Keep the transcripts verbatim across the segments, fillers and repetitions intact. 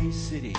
gray city.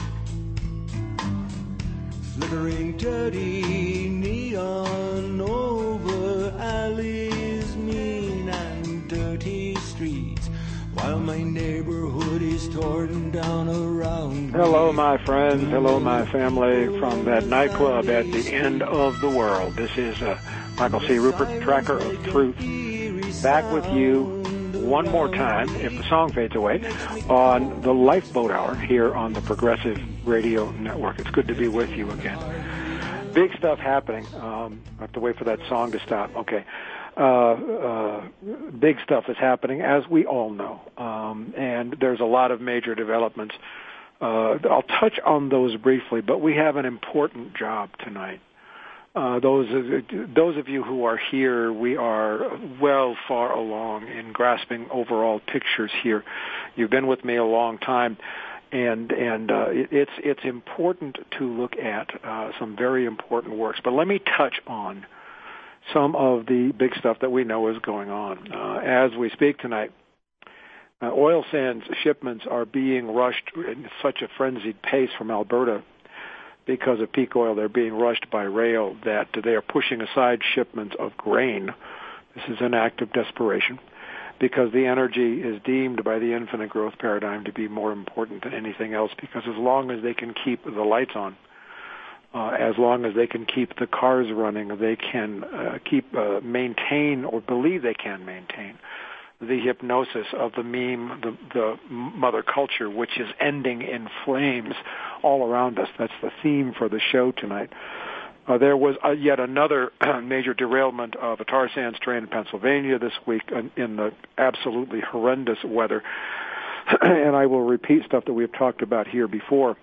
Flickering dirty neon over alleys, mean and dirty streets, while my neighborhood is torn down around me. Hello, my friends. Hello, my family from that nightclub at the end of the world. This is uh, Michael C. Rupert, Tracker of Truth, back with you one more time, if the song fades away, on the Lifeboat Hour here on the Progressive Radio Network. It's good to be with you again. Big stuff happening. Um, I have to wait for that song to stop. Okay. Uh, uh, big stuff is happening, as we all know. Um, and there's a lot of major developments. Uh, I'll touch on those briefly, but we have an important job tonight. Uh, those of, those of you who are here, we are well far along in grasping overall pictures here. You've been with me a long time, and and uh, it, it's it's important to look at uh, some very important works. But let me touch on some of the big stuff that we know is going on. Uh, as we speak tonight, uh, oil sands shipments are being rushed in such a frenzied pace from Alberta because of peak oil. They're being rushed by rail that they are pushing aside shipments of grain. This is an act of desperation because the energy is deemed by the infinite growth paradigm to be more important than anything else, because as long as they can keep the lights on, uh, as long as they can keep the cars running, they can uh, keep, uh, maintain or believe they can maintain the hypnosis of the meme, the, the mother culture, which is ending in flames all around us. That's the theme for the show tonight. Uh, there was uh, yet another major derailment of a tar sands train in Pennsylvania this week in, in the absolutely horrendous weather. And I will repeat stuff that we've talked about here before,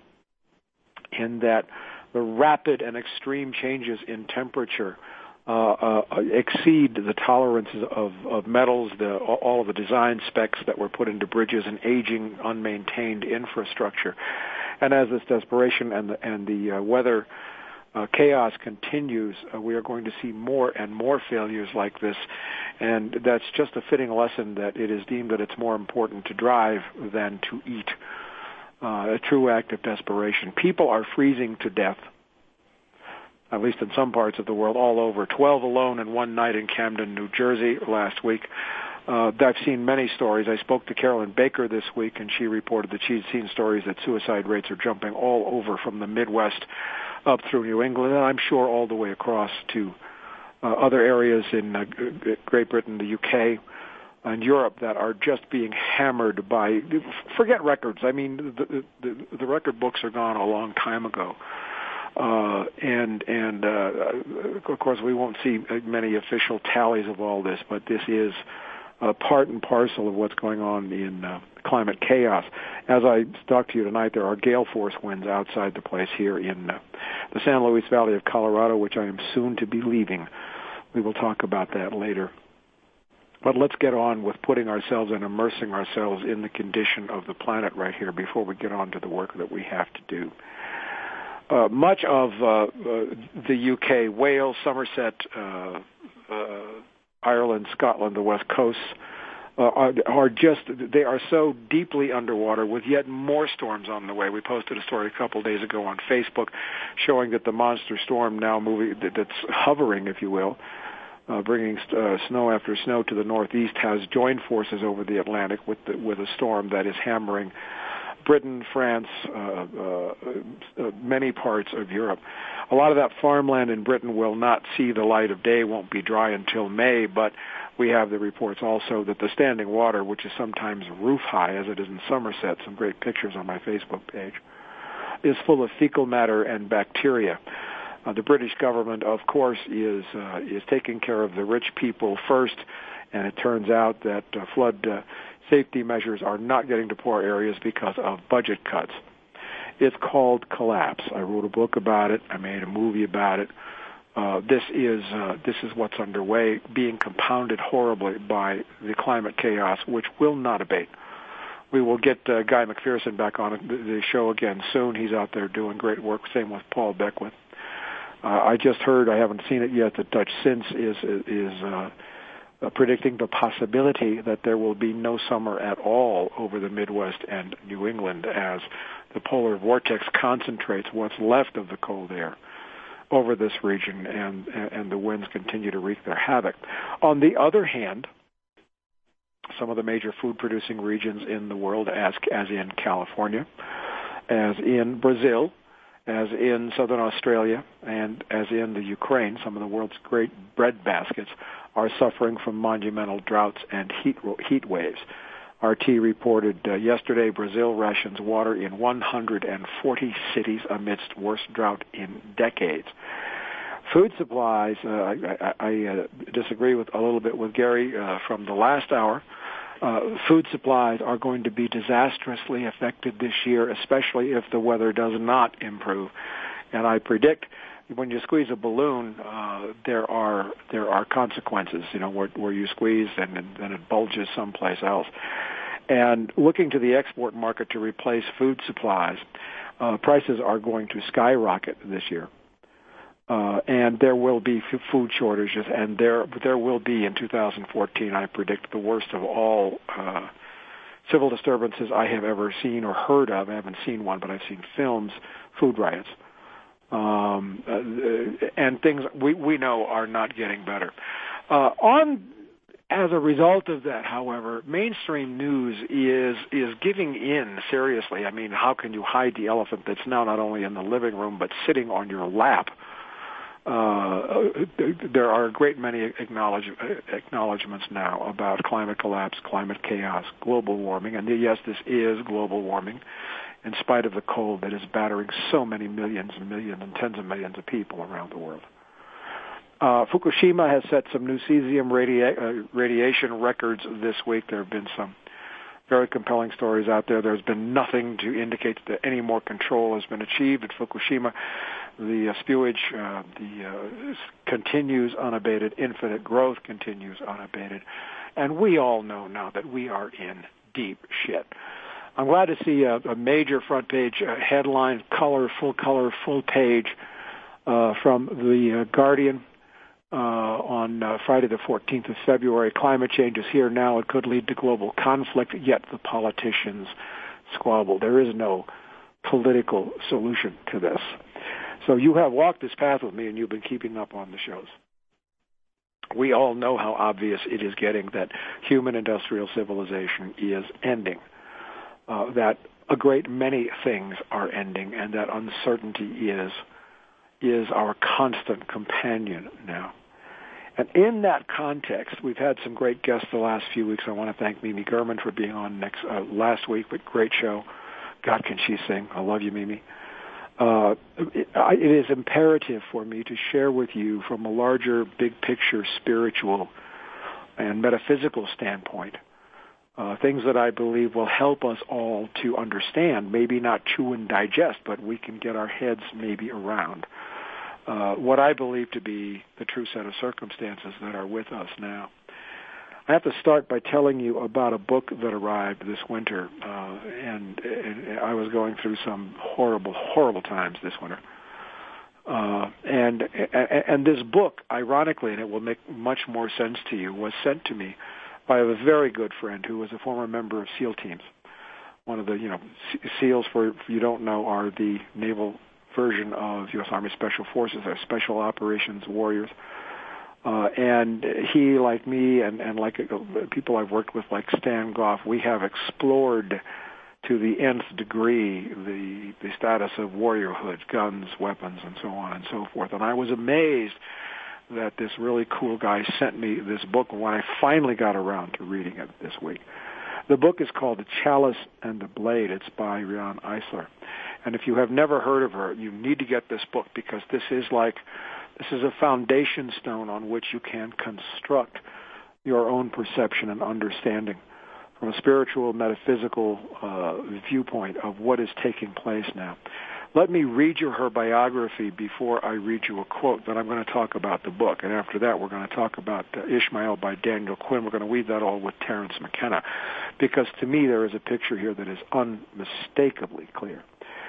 in that the rapid and extreme changes in temperature Uh, uh, exceed the tolerances of, of metals, the, all of the design specs that were put into bridges and aging, unmaintained infrastructure. And as this desperation and the, and the uh, weather uh, chaos continues, uh, we are going to see more and more failures like this. And that's just a fitting lesson that it is deemed that it's more important to drive than to eat. Uh, a true act of desperation. People are freezing to death, at least in some parts of the world, all over. twelve alone in one night in Camden, New Jersey last week. Uh, I've seen many stories. I spoke to Carolyn Baker this week, and she reported that she'd seen stories that suicide rates are jumping all over from the Midwest up through New England, and I'm sure all the way across to uh, other areas in uh, Great Britain, the U K, and Europe that are just being hammered by, forget records. I mean, the, the, the record books are gone a long time ago. Uh, and, and, uh, of course, we won't see many official tallies of all this, but this is uh, part and parcel of what's going on in uh, climate chaos. As I talk to you tonight, there are gale force winds outside the place here in uh, the San Luis Valley of Colorado, which I am soon to be leaving. We will talk about that later. But let's get on with putting ourselves and immersing ourselves in the condition of the planet right here before we get on to the work that we have to do. Uh, much of uh, uh, the U K, Wales, Somerset, uh, uh, Ireland, Scotland, the West Coast, uh, are, are just, they are so deeply underwater with yet more storms on the way. We posted a story a couple of days ago on Facebook showing that the monster storm now moving, that's hovering, if you will, uh, bringing uh, snow after snow to the northeast, has joined forces over the Atlantic with the, with a storm that is hammering Britain, France, uh, uh, uh, many parts of Europe. A lot of that farmland in Britain will not see the light of day, won't be dry until May, but we have the reports also that the standing water, which is sometimes roof high, as it is in Somerset, some great pictures on my Facebook page, is full of fecal matter and bacteria. Uh, the British government, of course, is uh, is taking care of the rich people first, and it turns out that uh, flood uh, safety measures are not getting to poor areas because of budget cuts. It's called Collapse. I wrote a book about it. I made a movie about it. Uh, this is uh, this is what's underway, being compounded horribly by the climate chaos, which will not abate. We will get uh, Guy McPherson back on the show again soon. He's out there doing great work. Same with Paul Beckwith. Uh, I just heard, I haven't seen it yet, that Dutch Sins is is uh, uh, predicting the possibility that there will be no summer at all over the Midwest and New England as the polar vortex concentrates what's left of the cold air over this region, and and the winds continue to wreak their havoc. On the other hand, some of the major food-producing regions in the world, as as in California, as in Brazil, as in southern Australia, and as in the Ukraine, some of the world's great bread baskets, are suffering from monumental droughts and heat heat waves. R T reported uh, yesterday Brazil rations water in one hundred forty cities amidst worst drought in decades. Food supplies, uh, I, I uh, disagree with a little bit with Gary uh, from the last hour. Uh, food supplies are going to be disastrously affected this year, especially if the weather does not improve. And I predict when you squeeze a balloon, uh, there are there are consequences, you know, where, where you squeeze and then it bulges someplace else. And looking to the export market to replace food supplies, uh, prices are going to skyrocket this year. Uh, and there will be f- food shortages, and there there will be in two thousand fourteen, I predict, the worst of all uh, civil disturbances I have ever seen or heard of. I haven't seen one, but I've seen films, food riots. Um, uh, and things we, we know are not getting better. Uh, on as a result of that, however, mainstream news is is giving in seriously. I mean, how can you hide the elephant that's now not only in the living room but sitting on your lap? Uh, there are a great many acknowledge, acknowledgments now about climate collapse, climate chaos, global warming, and yes, this is global warming, in spite of the cold that is battering so many millions and millions and tens of millions of people around the world. Uh, Fukushima has set some new cesium radia- uh, radiation records this week. There have been some very compelling stories out there. There's been nothing to indicate that any more control has been achieved at Fukushima. The uh, spewage uh, the, uh, continues unabated. Infinite growth continues unabated. And we all know now that we are in deep shit. I'm glad to see a, a major front page uh, headline, color, full color, full page uh, from the uh, Guardian uh, on uh, Friday the fourteenth of February. Climate change is here now. It could lead to global conflict, yet the politicians squabble. There is no political solution to this. So you have walked this path with me, and you've been keeping up on the shows. We all know how obvious it is getting that human industrial civilization is ending, uh, that a great many things are ending, and that uncertainty is is our constant companion now. And in that context, we've had some great guests the last few weeks. I want to thank Mimi Gurman for being on next uh, last week, but great show. God, can she sing? I love you, Mimi. Uh, it, it is imperative for me to share with you from a larger, big picture, spiritual and metaphysical standpoint, uh, things that I believe will help us all to understand, maybe not chew and digest, but we can get our heads maybe around uh, what I believe to be the true set of circumstances that are with us now. I have to start by telling you about a book that arrived this winter, uh, and, and I was going through some horrible, horrible times this winter. Uh, and and this book, ironically, and it will make much more sense to you, was sent to me by a very good friend who was a former member of SEAL teams. One of the, you know, SEALs, for if you don't know, are the naval version of U S Army Special Forces. They're Special Operations Warriors. Uh, and he, like me, and, and like uh, people I've worked with, like Stan Goff, we have explored to the nth degree the the status of warriorhood, guns, weapons, and so on and so forth. And I was amazed that this really cool guy sent me this book when I finally got around to reading it this week. The book is called The Chalice and the Blade. It's by Riane Eisler. And if you have never heard of her, you need to get this book, because this is like This is a foundation stone on which you can construct your own perception and understanding from a spiritual, metaphysical uh, viewpoint of what is taking place now. Let me read you her biography before I read you a quote. Then I'm going to talk about the book. And after that, we're going to talk about uh, Ishmael by Daniel Quinn. We're going to weave that all with Terence McKenna, because to me there is a picture here that is unmistakably clear.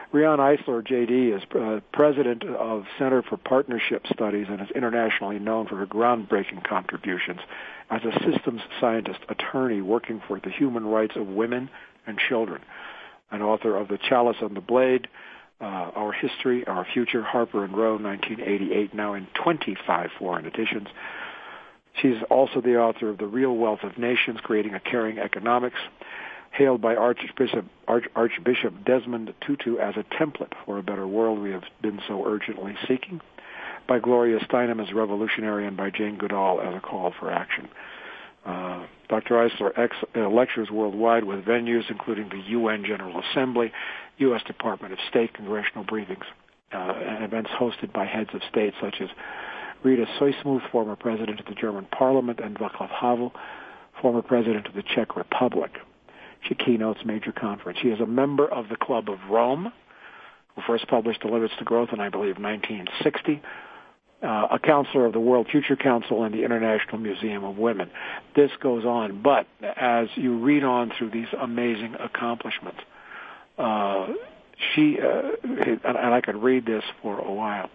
Rian Eisler, J D, is uh, president of Center for Partnership Studies and is internationally known for her groundbreaking contributions as a systems scientist attorney working for the human rights of women and children, an author of The Chalice and the Blade, uh, Our History, Our Future, Harper and Row, nineteen eighty-eight, now in twenty-five foreign editions. She's also the author of The Real Wealth of Nations, Creating a Caring Economics, hailed by Archbishop, Arch, Archbishop Desmond Tutu as a template for a better world we have been so urgently seeking, by Gloria Steinem as revolutionary, and by Jane Goodall as a call for action. Uh, Doctor Eisler ex, uh, lectures worldwide with venues including the U N General Assembly, U S Department of State congressional briefings, uh, and events hosted by heads of state such as Rita Soysmuth, former president of the German Parliament, and Václav Havel, former president of the Czech Republic. She keynotes major conference. She is a member of the Club of Rome, who first published Deliverance to Growth in, I believe, nineteen sixty, uh, a counselor of the World Future Council and the International Museum of Women. This goes on, but as you read on through these amazing accomplishments, uh, she, uh, and I could read this for a while,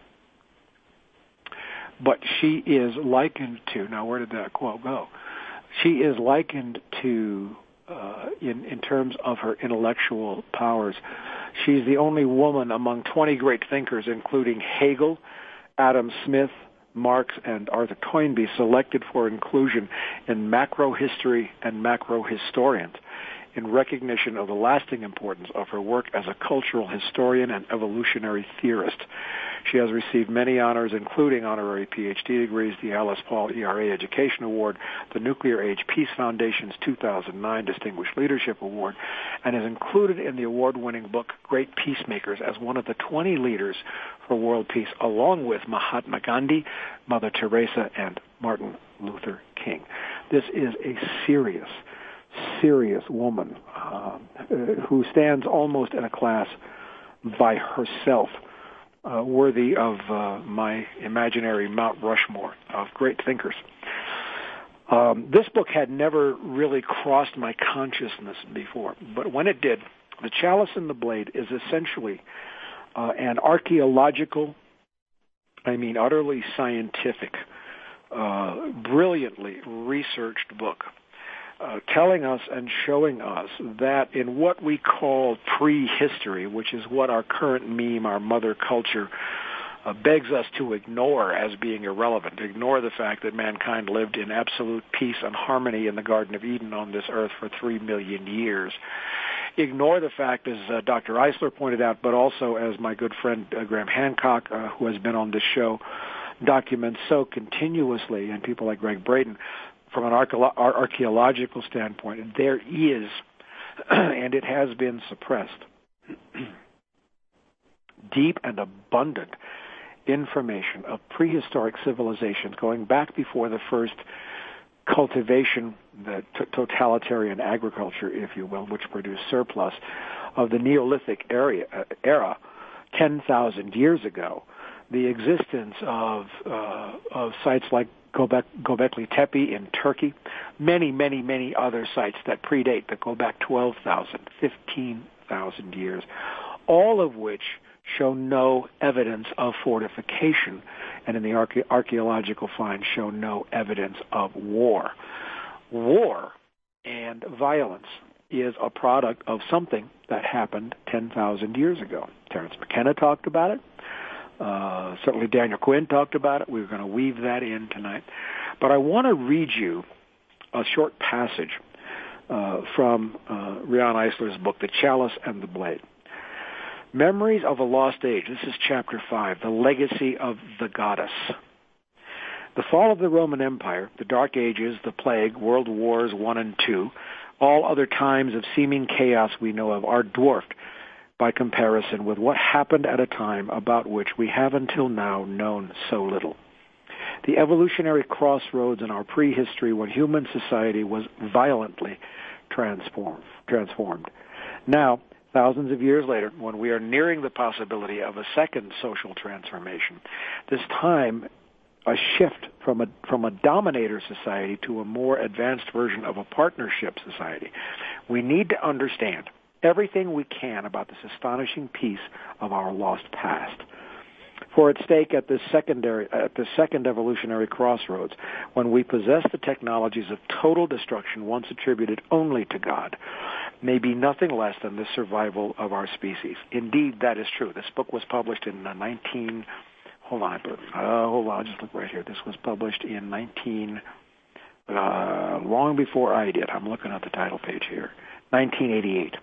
but she is likened to, now where did that quote go? She is likened to, uh, in, in terms of her intellectual powers, she's the only woman among twenty great thinkers, including Hegel, Adam Smith, Marx, and Arthur Toynbee, selected for inclusion in macro history and macro historians, in recognition of the lasting importance of her work as a cultural historian and evolutionary theorist. She has received many honors, including honorary P H D degrees, the Alice Paul E R A Education Award, the Nuclear Age Peace Foundation's two thousand nine Distinguished Leadership Award, and is included in the award-winning book Great Peacemakers as one of the twenty leaders for world peace, along with Mahatma Gandhi, Mother Teresa, and Martin Luther King. This is a serious, serious woman uh, who stands almost in a class by herself, uh, worthy of uh, my imaginary Mount Rushmore of great thinkers. Um, this book had never really crossed my consciousness before, but when it did, The Chalice and the Blade is essentially uh, an archaeological, I mean utterly scientific, uh, brilliantly researched book, Uh, telling us and showing us that in what we call prehistory, which is what our current meme, our mother culture, uh, begs us to ignore as being irrelevant, ignore the fact that mankind lived in absolute peace and harmony in the Garden of Eden on this earth for three million years. Ignore the fact, as uh, Doctor Eisler pointed out, but also as my good friend uh, Graham Hancock, uh, who has been on this show, documents so continuously, and people like Greg Braden, from an archaeological standpoint, there is, and it has been suppressed, deep and abundant information of prehistoric civilizations going back before the first cultivation, the t- totalitarian agriculture, if you will, which produced surplus, of the Neolithic area, uh, era ten thousand years ago. The existence of, uh, of sites like Göbek, Göbekli Tepe in Turkey, many, many, many other sites that predate, that go back twelve thousand, fifteen thousand years, all of which show no evidence of fortification, and in the arche- archaeological finds show no evidence of war. War and violence is a product of something that happened ten thousand years ago. Terence McKenna talked about it. Uh, certainly Daniel Quinn talked about it. We're going to weave that in tonight. But I want to read you a short passage uh, from uh, Rian Eisler's book, The Chalice and the Blade. Memories of a Lost Age. This is chapter five, The Legacy of the Goddess. The fall of the Roman Empire, the Dark Ages, the Plague, World Wars One and Two, all other times of seeming chaos we know of are dwarfed by comparison with what happened at a time about which we have until now known so little. The evolutionary crossroads in our prehistory when human society was violently transformed. transformed. Now, thousands of years later, when we are nearing the possibility of a second social transformation, this time a shift from a from a dominator society to a more advanced version of a partnership society, we need to understand everything we can about this astonishing piece of our lost past. For at stake at this secondary, at the second evolutionary crossroads, when we possess the technologies of total destruction once attributed only to God, may be nothing less than the survival of our species. Indeed, that is true. This book was published in uh, nineteen. Hold on, uh, hold on. I'll just look right here. This was published in nineteen. Uh, long before I did. I'm looking at the title page here. nineteen eighty-eight.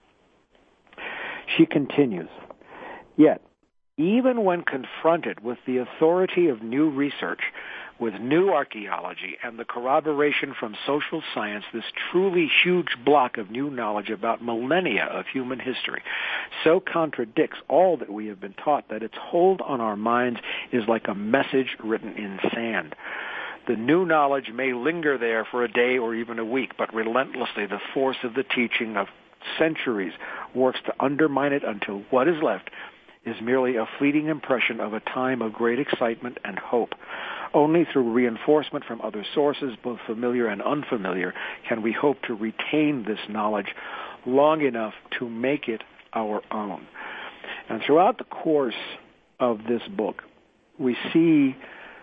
She continues, yet, even when confronted with the authority of new research, with new archaeology and the corroboration from social science, this truly huge block of new knowledge about millennia of human history so contradicts all that we have been taught that its hold on our minds is like a message written in sand. The new knowledge may linger there for a day or even a week, but relentlessly the force of the teaching of centuries works to undermine it until what is left is merely a fleeting impression of a time of great excitement and hope. Only through reinforcement from other sources, both familiar and unfamiliar, can we hope to retain this knowledge long enough to make it our own. And throughout the course of this book, we see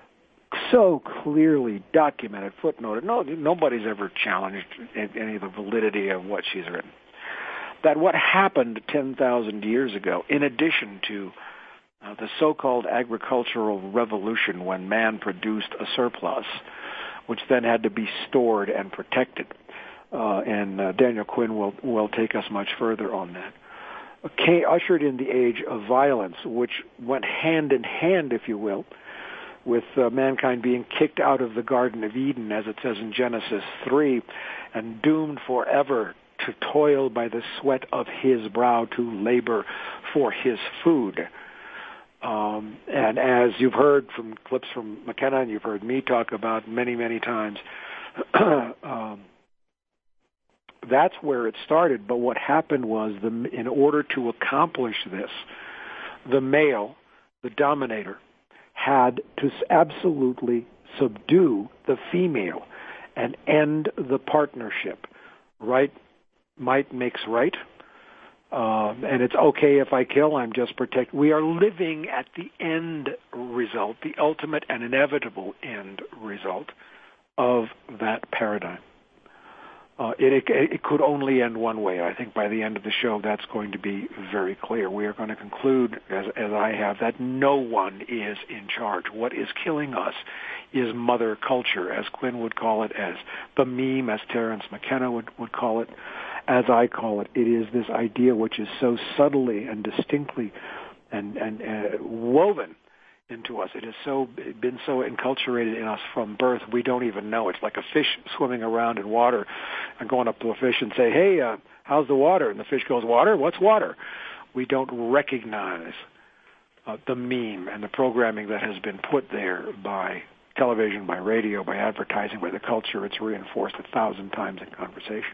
so clearly documented, footnoted, no, nobody's ever challenged any of the validity of what she's written, that what happened ten thousand years ago, in addition to uh, the so-called agricultural revolution when man produced a surplus, which then had to be stored and protected, uh, and uh, Daniel Quinn will, will take us much further on that, okay, ushered in the age of violence, which went hand in hand, if you will, with uh, mankind being kicked out of the Garden of Eden, as it says in Genesis three, and doomed forever to toil by the sweat of his brow, to labor for his food. Um, and as you've heard from clips from McKenna, and you've heard me talk about many, many times, um, that's where it started. But what happened was, the, in order to accomplish this, the male, the dominator, had to absolutely subdue the female and end the partnership. Right? Might makes right. Um, and it's okay if I kill, I'm just protect. We are living at the end result, the ultimate and inevitable end result of that paradigm. Uh, it, it, it could only end one way. I think by the end of the show, that's going to be very clear. We are going to conclude, as, as I have, that no one is in charge. What is killing us is mother culture, as Quinn would call it, as the meme, as Terence McKenna would, would call it, as I call it. It is this idea which is so subtly and distinctly and, and uh, woven into us. It has so been so enculturated in us from birth, we don't even know. It's like a fish swimming around in water and going up to a fish and say, hey, uh, how's the water? And the fish goes, water? What's water? We don't recognize uh, the meme and the programming that has been put there by television, by radio, by advertising, by the culture. It's reinforced a thousand times in conversation.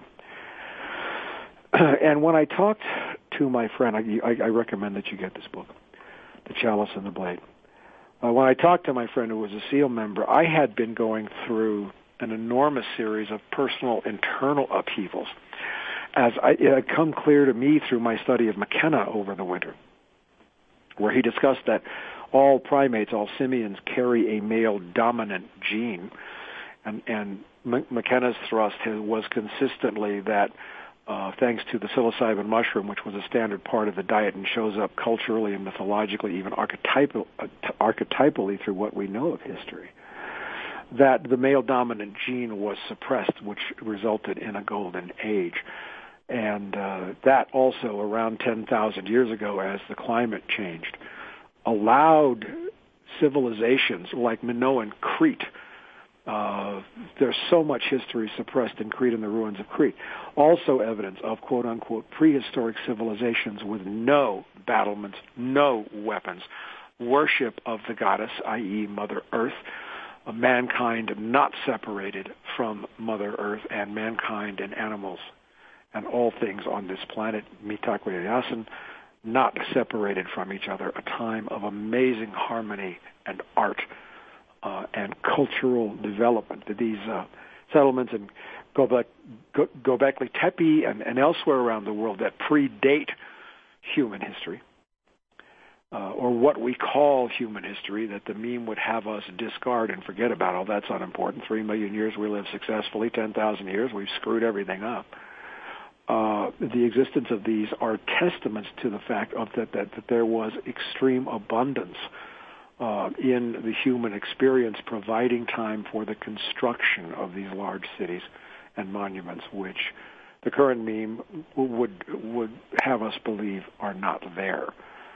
And when I talked to my friend, I, I, I recommend that you get this book, The Chalice and the Blade. Uh, when I talked to my friend who was a SEAL member, I had been going through an enormous series of personal internal upheavals, as I, it had come clear to me through my study of McKenna over the winter, where he discussed that all primates, all simians, carry a male-dominant gene, and, and McKenna's thrust was consistently that Uh, thanks to the psilocybin mushroom, which was a standard part of the diet and shows up culturally and mythologically, even archetypal, uh, archetypally through what we know of history, that the male-dominant gene was suppressed, which resulted in a golden age. And uh, that also, around ten thousand years ago, as the climate changed, allowed civilizations like Minoan Crete. Uh, there's so much history suppressed in Crete and the ruins of Crete. Also evidence of quote-unquote prehistoric civilizations with no battlements, no weapons, worship of the goddess, that is. Mother Earth, uh, mankind not separated from Mother Earth, and mankind and animals and all things on this planet, Mitakuye-Yasin, not separated from each other, a time of amazing harmony and art Uh, and cultural development. These uh, settlements and Göbek, Göbekli Tepe and, and elsewhere around the world that predate human history, uh, or what we call human history, that the meme would have us discard and forget about. All that's unimportant. Three million years we live successfully. Ten thousand years we've screwed everything up. Uh, the existence of these are testaments to the fact of that, that, that there was extreme abundance uh, in the human experience, providing time for the construction of these large cities and monuments, which the current meme would would have us believe are not there.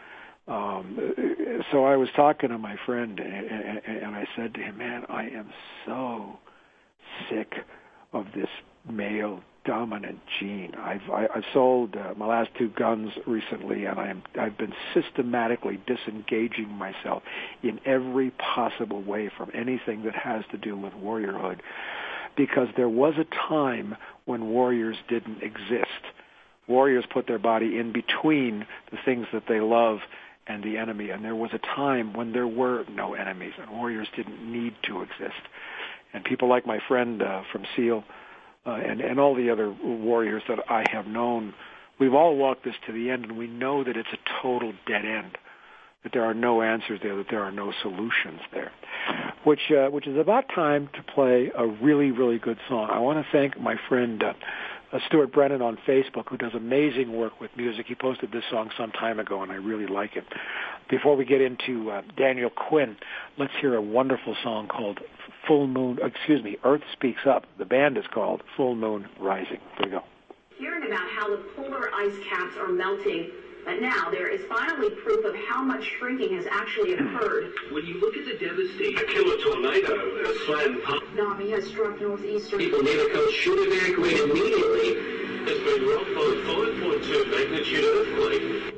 Um, so I was talking to my friend, and I said to him, "Man, I am so sick of this male dominant gene. I've I, I've sold uh, my last two guns recently, and I'm I've been systematically disengaging myself in every possible way from anything that has to do with warriorhood, because there was a time when warriors didn't exist. Warriors put their body in between the things that they love and the enemy, and there was a time when there were no enemies, and warriors didn't need to exist. And people like my friend uh, from SEAL uh, and, and all the other warriors that I have known, we've all walked this to the end, and we know that it's a total dead end, that there are no answers there, that there are no solutions there, which uh, which is about time to play a really, really good song. I want to thank my friend uh, uh, Stuart Brennan on Facebook, who does amazing work with music. He posted this song some time ago, and I really like it. Before we get into uh, Daniel Quinn, let's hear a wonderful song called Full Moon, excuse me, Earth Speaks Up. The band is called Full Moon Rising. Here we go. Hearing about how the polar ice caps are melting, but now there is finally proof of how much shrinking has actually occurred. When you look at the devastation, a killer tornado has slammed past. Nami has struck northeastern. People near the coast should evacuate immediately. There's been rocked by five point two magnitude earthquake.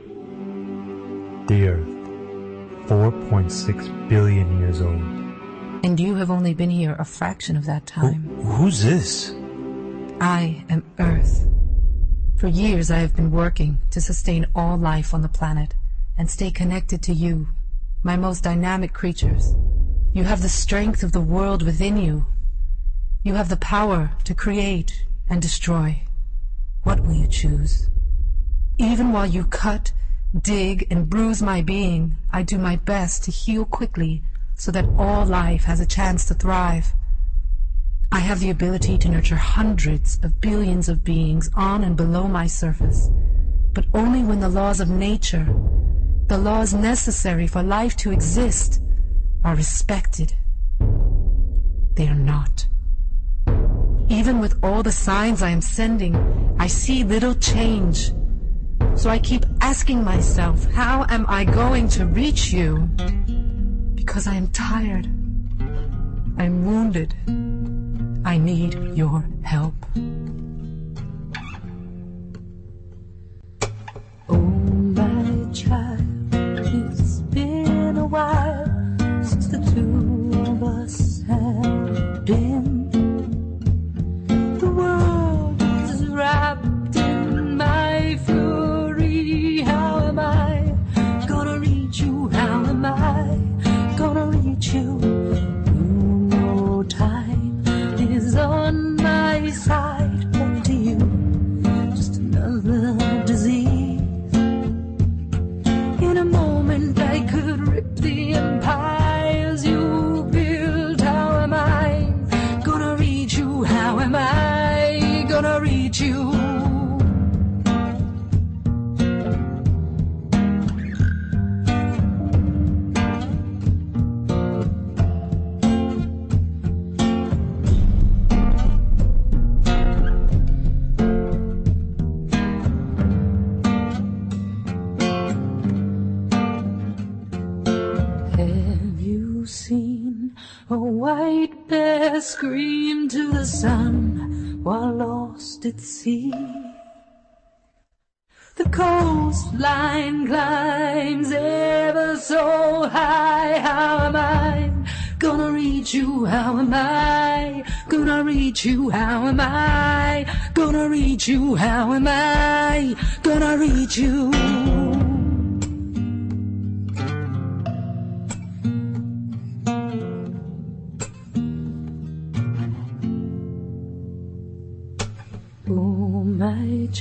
The Earth, four point six billion years old. And you have only been here a fraction of that time. Who, who's this? I am Earth. For years I have been working to sustain all life on the planet and stay connected to you, my most dynamic creatures. You have the strength of the world within you. You have the power to create and destroy. What will you choose? Even while you cut, dig, and bruise my being, I do my best to heal quickly so that all life has a chance to thrive. I have the ability to nurture hundreds of billions of beings on and below my surface, but only when the laws of nature, the laws necessary for life to exist, are respected. They are not. Even with all the signs I am sending, I see little change. So I keep asking myself, how am I going to reach you? Because I am tired. I'm wounded. I need your help. Oh, my child, it's been a while since the two of us have been. The world is wrapped in my fury. How am I gonna reach you? How am I gonna reach you? You know time is on my side, but to you, just another disease. In a moment I could rip the empires you built. How am I gonna reach you? How am I gonna reach you? A white bear screamed to the sun while lost at sea. The coastline climbs ever so high. How am I gonna reach you? How am I gonna reach you? How am I gonna reach you? How am I gonna reach you?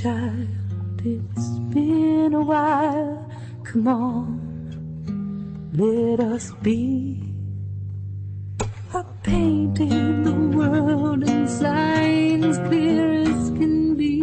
child, it's been a while. Come on, let us be. I painted the world in signs clear as can be.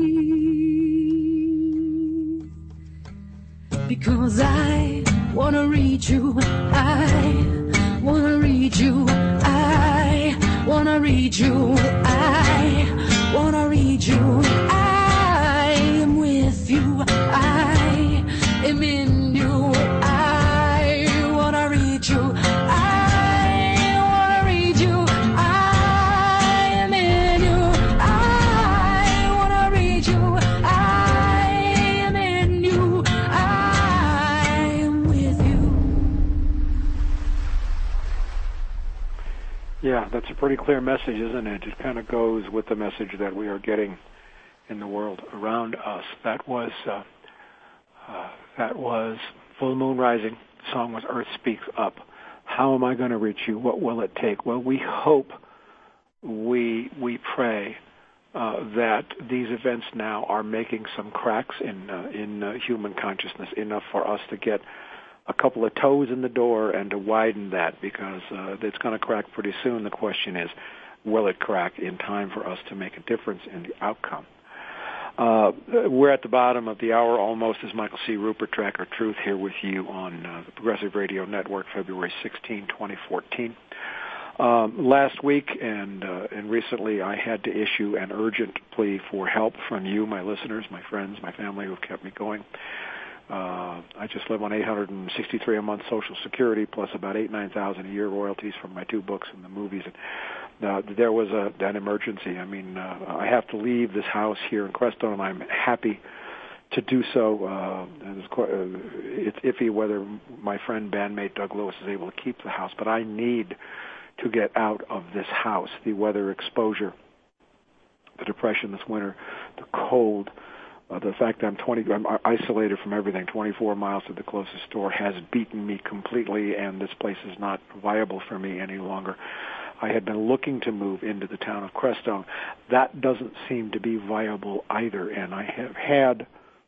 Because I wanna read you, I wanna read you, I wanna read you, I wanna read you, I am with you, I am in you, I wanna read you, I wanna read you, I am in you, I wanna read you, I am in you, I am with you. Yeah, that's a pretty clear message, isn't it? It kind of goes with the message that we are getting in the world around us. That was uh, uh, that was Full Moon Rising. The song was Earth Speaks Up. How am I going to reach you? What will it take? Well, we hope, we we pray uh, that these events now are making some cracks in uh, in uh, human consciousness, enough for us to get a couple of toes in the door and to widen that, because uh, it's going to crack pretty soon. The question is, will it crack in time for us to make a difference in the outcome? Uh, we're at the bottom of the hour almost. As Michael C. Ruppert, Tracker Truth, here with you on uh, the Progressive Radio Network, February sixteenth, twenty fourteen. Um, last week and uh, and recently, I had to issue an urgent plea for help from you, my listeners, my friends, my family, who have kept me going. Uh, I just live on eight hundred sixty-three a month Social Security, plus about eight nine thousand a year royalties from my two books and the movies. And uh, there was a, an emergency. I mean, uh, I have to leave this house here in Crestone, and I'm happy to do so. Uh, and it's, quite, uh, it's iffy whether my friend, bandmate Doug Lewis is able to keep the house, but I need to get out of this house. The weather exposure, the depression this winter, the cold. Uh, the fact that I'm twenty, I'm isolated from everything, twenty-four miles to the closest store, has beaten me completely, and this place is not viable for me any longer. I had been looking to move into the town of Crestone. That doesn't seem to be viable either, and I have had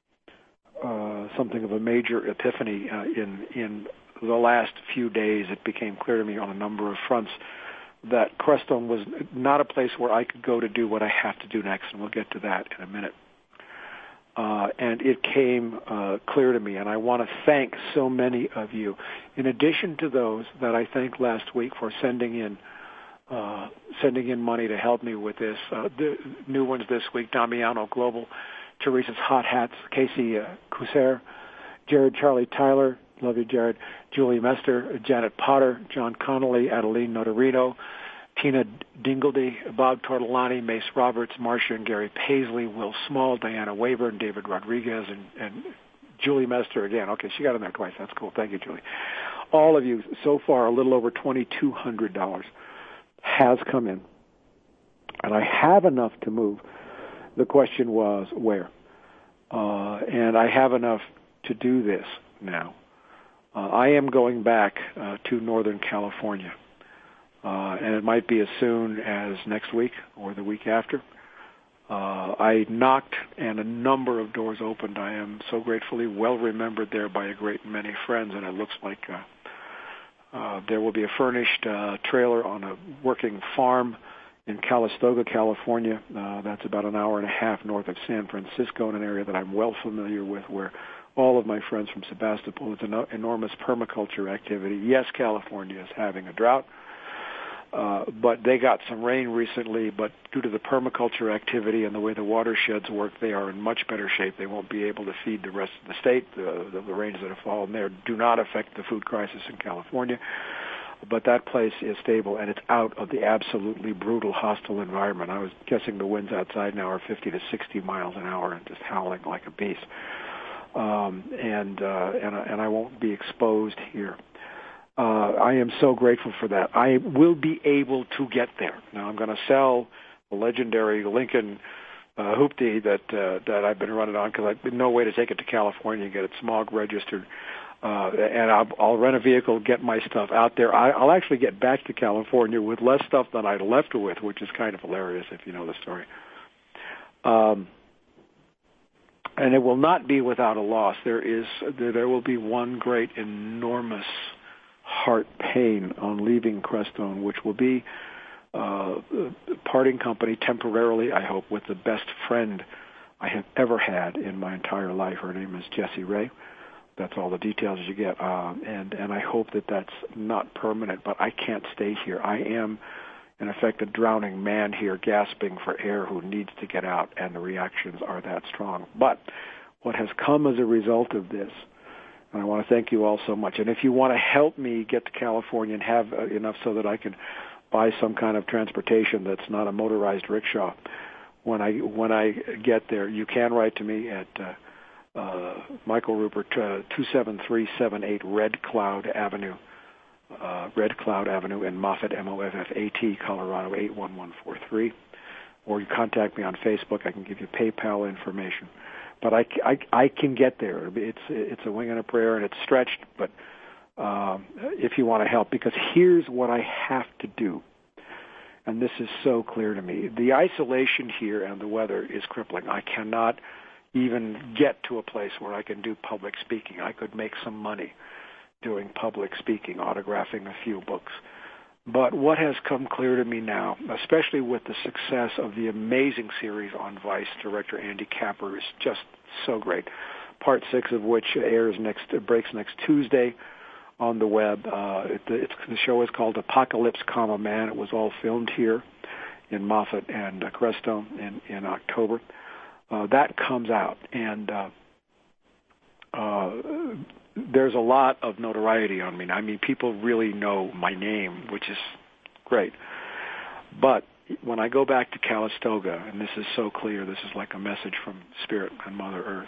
uh, something of a major epiphany uh, in in the last few days. It became clear to me on a number of fronts that Crestone was not a place where I could go to do what I have to do next, and we'll get to that in a minute. Uh, and it came uh, clear to me, and I want to thank so many of you. In addition to those that I thanked last week for sending in uh, sending in money to help me with this, uh, the new ones this week: Damiano Global, Teresa's Hot Hats, Casey uh, Couser, Jared Charlie Tyler, love you, Jared, Julie Mester, Janet Potter, John Connolly, Adeline Notarino, Tina Dingledy, Bob Tortolani, Mace Roberts, Marcia and Gary Paisley, Will Small, Diana Wayburn, David Rodriguez, and, and Julie Mester again. Okay, she got in there twice. That's cool. Thank you, Julie. All of you, so far, a little over twenty-two hundred dollars has come in, and I have enough to move. The question was where, uh, and I have enough to do this now. Uh, I am going back uh, to Northern California. Uh, and it might be as soon as next week or the week after. Uh, I knocked, and a number of doors opened. I am so gratefully well remembered there by a great many friends, and it looks like uh, uh, there will be a furnished uh, trailer on a working farm in Calistoga, California. Uh, that's about an hour and a half north of San Francisco, in an area that I'm well familiar with, where all of my friends from Sebastopol, it's an enormous permaculture activity. Yes, California is having a drought. Uh, but they got some rain recently, but due to the permaculture activity and the way the watersheds work, they are in much better shape. They won't be able to feed the rest of the state. The, the, the rains that have fallen there do not affect the food crisis in California. But that place is stable, and it's out of the absolutely brutal, hostile environment. I was guessing the winds outside now are fifty to sixty miles an hour and just howling like a beast. Um, and, uh, and, and I won't be exposed here. Uh, I am so grateful for that. I will be able to get there. Now, I'm going to sell the legendary Lincoln uh, hoopty that uh, that I've been running on, because I've been no way to take it to California and get it smog registered. Uh, and I'll, I'll rent a vehicle, get my stuff out there. I, I'll actually get back to California with less stuff than I left with, which is kind of hilarious if you know the story. Um, and it will not be without a loss. There is, there will be one great, enormous heart pain on leaving Crestone, which will be uh, parting company temporarily, I hope, with the best friend I have ever had in my entire life. Her name is Jessie Ray. That's all the details you get. Um, and, and I hope that that's not permanent, but I can't stay here. I am, in effect, a drowning man here gasping for air who needs to get out, and the reactions are that strong. But what has come as a result of this, and I want to thank you all so much, and if you want to help me get to California and have uh, enough so that I can buy some kind of transportation that's not a motorized rickshaw, when I when I get there, you can write to me at uh, uh, Michael Ruppert, uh, two seven three seven eight Red Cloud Avenue, uh, Red Cloud Avenue in Moffat, M O F F A T, Colorado eight one one four three, or you contact me on Facebook. I can give you PayPal information. But I, I, I can get there. It's it's a wing and a prayer, and it's stretched. But um, if you want to help, because here's what I have to do. And this is so clear to me. The isolation here and the weather is crippling. I cannot even get to a place where I can do public speaking. I could make some money doing public speaking, autographing a few books. But what has come clear to me now, especially with the success of the amazing series on Vice, director Andy Capper is just so great. Part six of which airs next, breaks next Tuesday on the web. Uh, it, it's, the show is called Apocalypse, Comma Man. It was all filmed here in Moffat and uh, Crestone in, in October. Uh, that comes out, and uh, uh, there's a lot of notoriety on me. I mean, people really know my name, which is great. But when I go back to Calistoga, and this is so clear, this is like a message from Spirit and Mother Earth.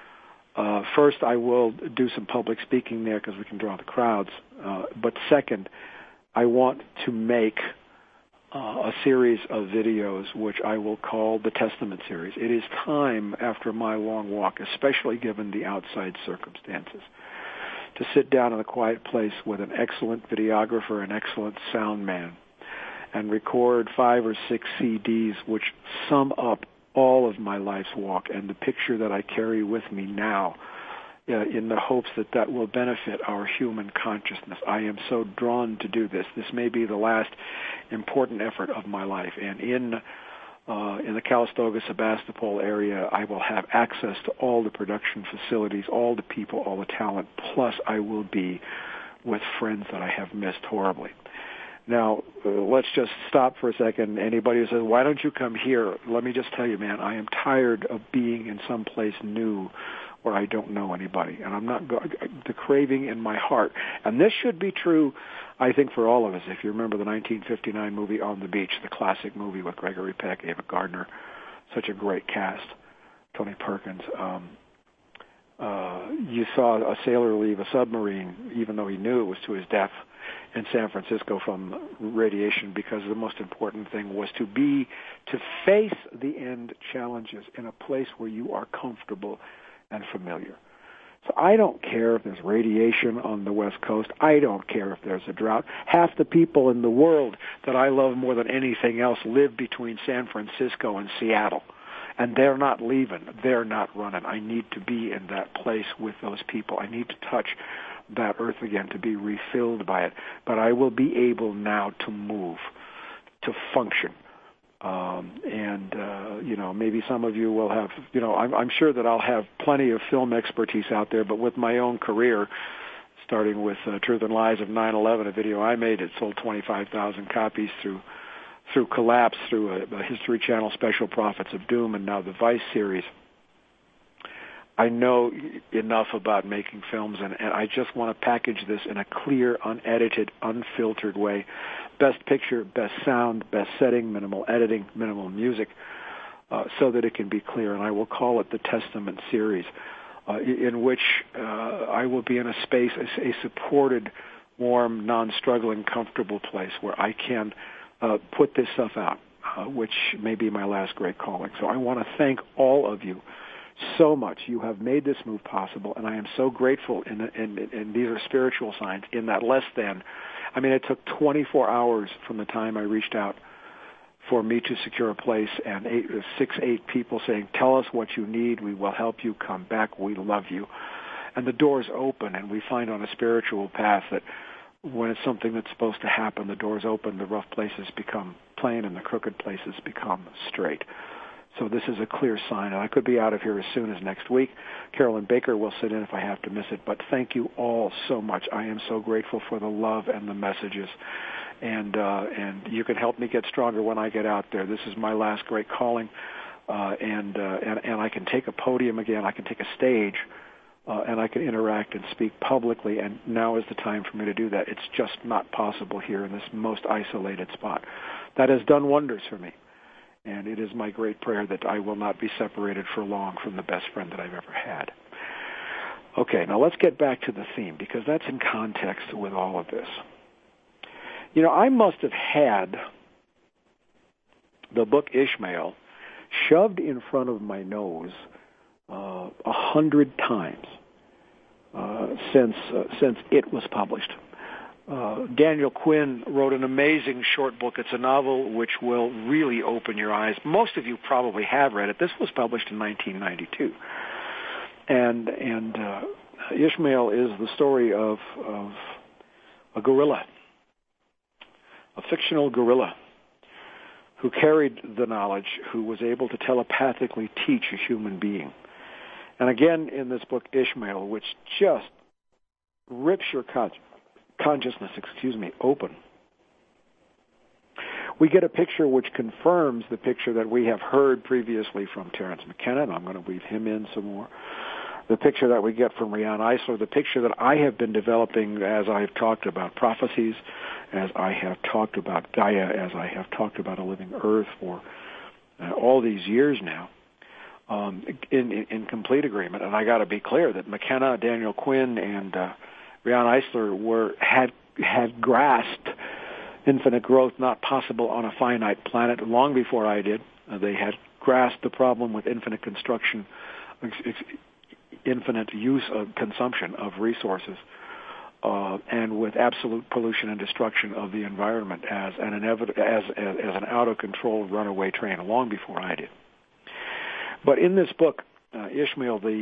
Uh, first, I will do some public speaking there because we can draw the crowds. Uh, but second, I want to make uh, a series of videos which I will call the Testament series. It is time after my long walk, especially given the outside circumstances, to sit down in a quiet place with an excellent videographer, an excellent sound man, and record five or six C Ds which sum up all of my life's walk and the picture that I carry with me now, uh, in the hopes that that will benefit our human consciousness. I am so drawn to do this. This may be the last important effort of my life. And in uh, in the Calistoga, Sebastopol area, I will have access to all the production facilities, all the people, all the talent, plus I will be with friends that I have missed horribly. Now, uh, let's just stop for a second. Anybody who says, why don't you come here? Let me just tell you, man, I am tired of being in some place new where I don't know anybody. And I'm not go- the craving in my heart. And this should be true, I think, for all of us. If you remember the nineteen fifty-nine movie On the Beach, the classic movie with Gregory Peck, Ava Gardner, such a great cast, Tony Perkins. Um, uh, you saw a sailor leave a submarine, even though he knew it was to his death, in San Francisco from radiation, because the most important thing was to be, to face the end challenges in a place where you are comfortable and familiar. So I don't care if there's radiation on the West Coast. I don't care if there's a drought. Half the people in the world that I love more than anything else live between San Francisco and Seattle. And they're not leaving. They're not running. I need to be in that place with those people. I need to touch that earth again, to be refilled by it. But I will be able now to move, to function. Um, and, uh, you know, maybe some of you will have, you know, I'm, I'm sure that I'll have plenty of film expertise out there, but with my own career, starting with uh, Truth and Lies of nine eleven, a video I made, it sold twenty-five thousand copies through through Collapse, through a, a History Channel special, Prophets of Doom, and now the Vice series. I know enough about making films, and, and I just want to package this in a clear, unedited, unfiltered way. Best picture, best sound, best setting, minimal editing, minimal music, uh, so that it can be clear. And I will call it the Testament series, uh, in which uh, I will be in a space, a, a supported, warm, non-struggling, comfortable place where I can uh, put this stuff out, uh, which may be my last great calling. So I want to thank all of you so much. You have made this move possible, and I am so grateful, and, and, and these are spiritual signs, in that less than, I mean, it took twenty-four hours from the time I reached out for me to secure a place, and eight, six, eight people saying, tell us what you need, we will help you, come back, we love you. And the doors open, and we find on a spiritual path that when it's something that's supposed to happen, the doors open, the rough places become plain, and the crooked places become straight. So this is a clear sign, and I could be out of here as soon as next week. Carolyn Baker will sit in if I have to miss it, but thank you all so much. I am so grateful for the love and the messages, and uh, and you can help me get stronger when I get out there. This is my last great calling, uh, and, uh, and and I can take a podium again. I can take a stage, uh, and I can interact and speak publicly, and now is the time for me to do that. It's just not possible here in this most isolated spot. That has done wonders for me. And it is my great prayer that I will not be separated for long from the best friend that I've ever had. Okay, now let's get back to the theme, because that's in context with all of this. You know, I must have had the book Ishmael shoved in front of my nose uh, a hundred times uh, since uh, since it was published. Uh, Daniel Quinn wrote an amazing short book. It's a novel which will really open your eyes. Most of you probably have read it. This was published in nineteen ninety-two. And and uh, Ishmael is the story of, of a gorilla, a fictional gorilla who carried the knowledge, who was able to telepathically teach a human being. And again, in this book, Ishmael, which just rips your conscience, consciousness, excuse me, open. We get a picture which confirms the picture that we have heard previously from Terence McKenna, and I'm going to weave him in some more. The picture that we get from Riane Eisler, the picture that I have been developing as I have talked about prophecies, as I have talked about Gaia, as I have talked about a living earth for uh, all these years now, um, in, in, in complete agreement. And I got to be clear that McKenna, Daniel Quinn, and uh, Riane Eisler were had had grasped infinite growth not possible on a finite planet long before I did. Uh, they had grasped the problem with infinite construction, ex- ex- infinite use of consumption of resources, uh, and with absolute pollution and destruction of the environment as an inevit- as, as as an out of control runaway train long before I did. But in this book, uh, Ishmael, the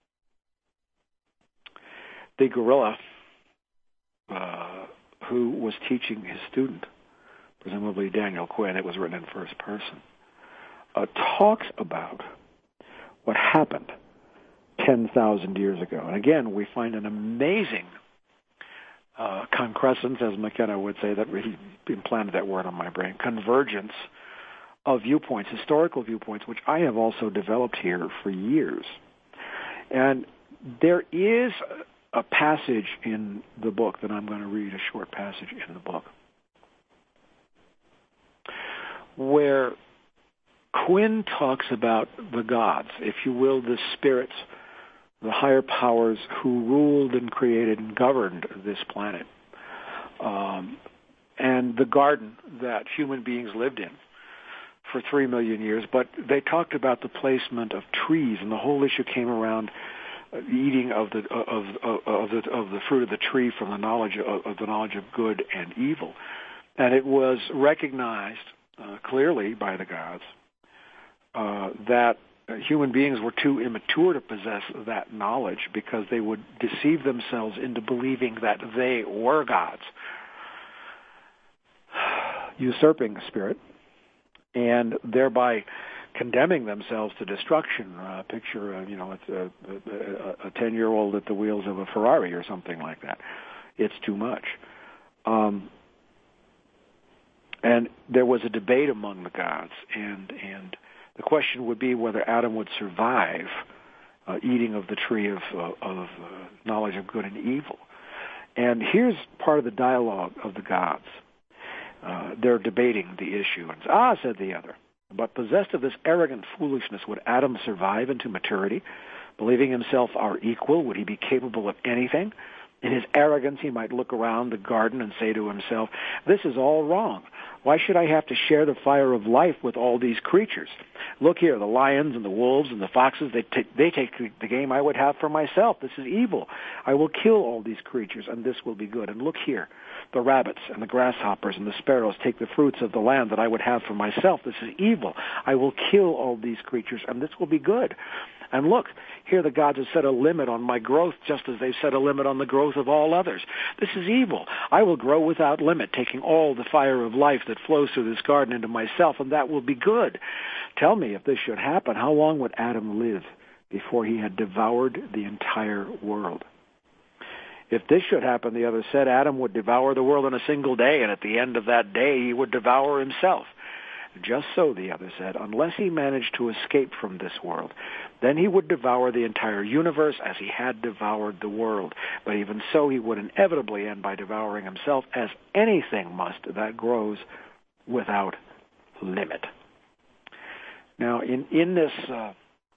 The gorilla uh, who was teaching his student, presumably Daniel Quinn, it was written in first person, uh, talks about what happened ten thousand years ago. And again, we find an amazing uh, concrescence, as McKenna would say, that he implanted that word on my brain, convergence of viewpoints, historical viewpoints, which I have also developed here for years. And there is a passage in the book that I'm going to read, a short passage in the book, where Quinn talks about the gods, if you will, the spirits, the higher powers who ruled and created and governed this planet, um, and the garden that human beings lived in for three million years. But they talked about the placement of trees, and the whole issue came around eating of the of, of, of the of the fruit of the tree from the knowledge of, of the knowledge of good and evil, and it was recognized uh, clearly by the gods uh, that human beings were too immature to possess that knowledge because they would deceive themselves into believing that they were gods, usurping the spirit, and thereby condemning themselves to destruction. Uh, picture, uh, you know, it's a, a ten-year-old at the wheels of a Ferrari or something like that. It's too much. Um, and there was a debate among the gods, and and the question would be whether Adam would survive uh, eating of the tree of, uh, of uh, knowledge of good and evil. And here's part of the dialogue of the gods. Uh, they're debating the issue. And, ah, said the other, but possessed of this arrogant foolishness, would Adam survive into maturity? Believing himself our equal, would he be capable of anything? In his arrogance, he might look around the garden and say to himself, this is all wrong. Why should I have to share the fire of life with all these creatures? Look here, the lions and the wolves and the foxes, they take, they take the game I would have for myself. This is evil. I will kill all these creatures, and this will be good. And look here, the rabbits and the grasshoppers and the sparrows take the fruits of the land that I would have for myself. This is evil. I will kill all these creatures, and this will be good. And look, here the gods have set a limit on my growth just as they've set a limit on the growth of all others. This is evil. I will grow without limit, taking all the fire of life that flows through this garden into myself, and that will be good. Tell me, if this should happen, how long would Adam live before he had devoured the entire world? If this should happen, the other said, Adam would devour the world in a single day, and at the end of that day he would devour himself. Just so, the other said, unless he managed to escape from this world, then he would devour the entire universe as he had devoured the world. But even so, he would inevitably end by devouring himself, as anything must that grows without limit. Now, in in this uh,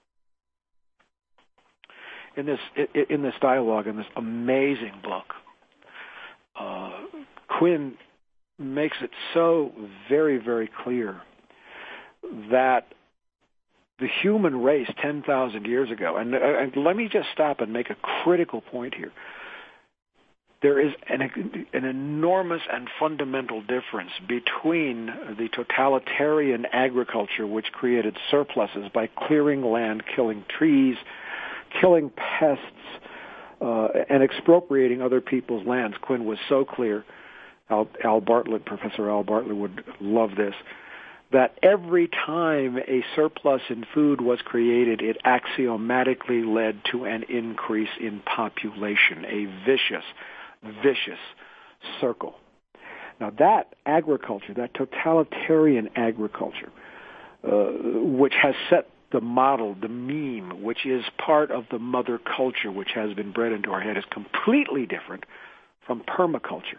in this in this dialogue, in this amazing book, uh, Quinn makes it so very, very clear that the human race ten thousand years ago, and, and let me just stop and make a critical point here. There is an, an enormous and fundamental difference between the totalitarian agriculture, which created surpluses by clearing land, killing trees, killing pests, uh, and expropriating other people's lands. Quinn was so clear. Al, Al Bartlett, Professor Al Bartlett would love this, that every time a surplus in food was created, it axiomatically led to an increase in population, a vicious, vicious circle. Now that agriculture, that totalitarian agriculture, uh, which has set the model, the meme, which is part of the mother culture which has been bred into our head, is completely different from permaculture.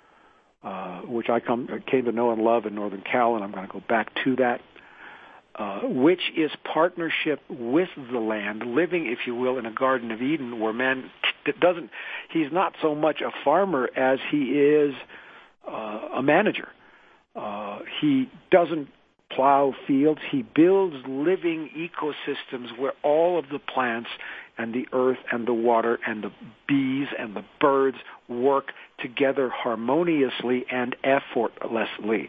Uh, which I come, came to know and love in Northern Cal, and I'm going to go back to that, uh, which is partnership with the land, living, if you will, in a Garden of Eden where man t- doesn't, he's not so much a farmer as he is uh, a manager. Uh, he doesn't plow fields. He builds living ecosystems where all of the plants and the earth and the water and the bees and the birds work together harmoniously and effortlessly.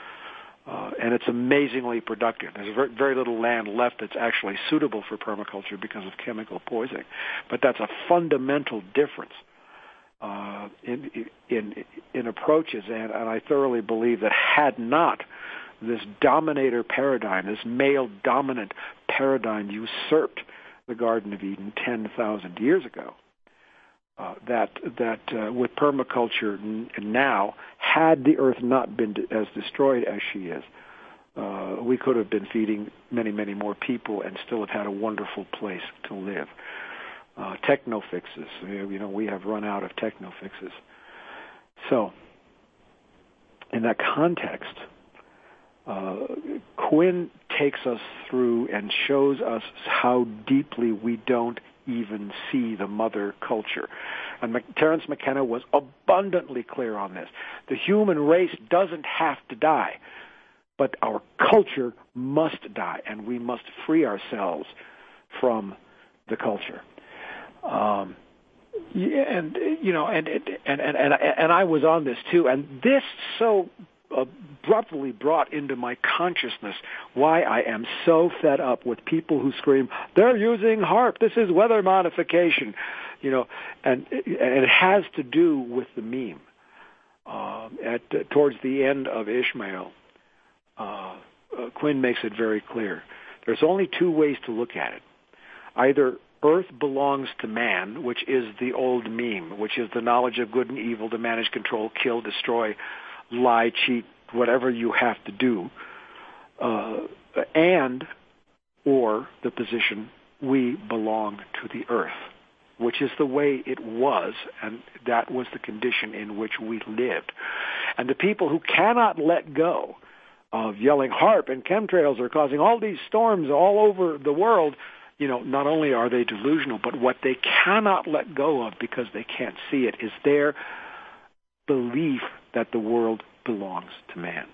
Uh, and it's amazingly productive. There's very, very little land left that's actually suitable for permaculture because of chemical poisoning. But that's a fundamental difference uh, in, in, in approaches, and, and I thoroughly believe that had not this dominator paradigm, this male-dominant paradigm usurped the Garden of Eden ten thousand years ago, uh, that that uh, with permaculture n- now, had the earth not been d- as destroyed as she is, uh, we could have been feeding many, many more people and still have had a wonderful place to live. Uh, techno fixes, you know, we have run out of techno fixes. So, in that context, Uh, Quinn takes us through and shows us how deeply we don't even see the mother culture. And Mac- Terence McKenna was abundantly clear on this. The human race doesn't have to die, but our culture must die, and we must free ourselves from the culture. Um, yeah, and you know, and and and and and I was on this too, and this so abruptly brought into my consciousness why I am so fed up with people who scream, they're using HAARP, this is weather modification, you know, and, and it has to do with the meme. Uh, at uh, towards the end of Ishmael, uh, uh, Quinn makes it very clear. There's only two ways to look at it. Either Earth belongs to man, which is the old meme, which is the knowledge of good and evil to manage, control, kill, destroy, lie, cheat, whatever you have to do, uh, and or the position we belong to the earth, which is the way it was, and that was the condition in which we lived. And the people who cannot let go of yelling HAARP and chemtrails are causing all these storms all over the world, you know, not only are they delusional, but what they cannot let go of because they can't see it is their belief that the world belongs to man.